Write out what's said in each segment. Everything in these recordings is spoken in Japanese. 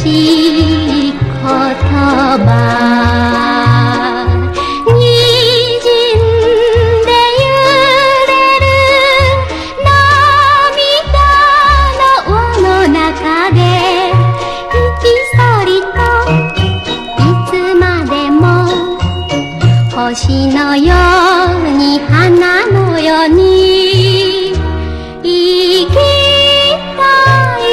しい言葉、滲んで揺れる涙の輪の中で、ひっそりといつまでも星のように花のように生きたい。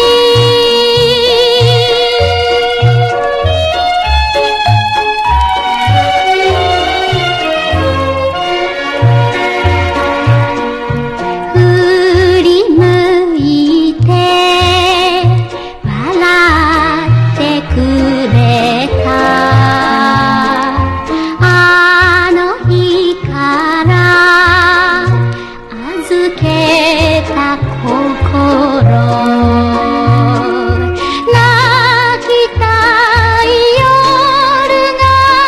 振り向いて笑ってくれたあの日から預けた心、泣きたい夜が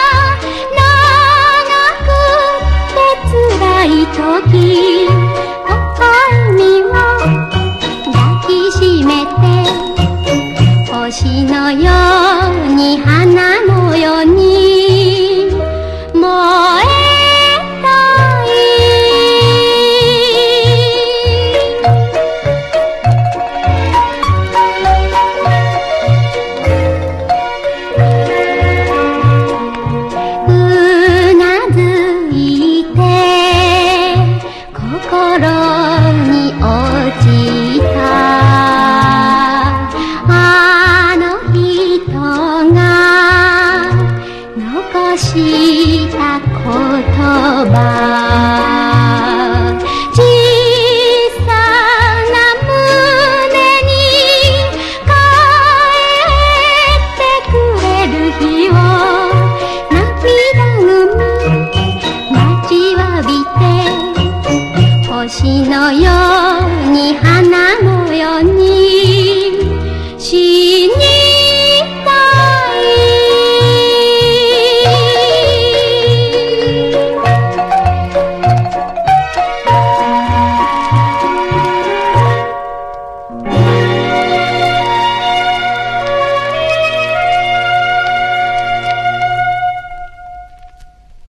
長くて辛い時、微笑みを抱きしめて星のように花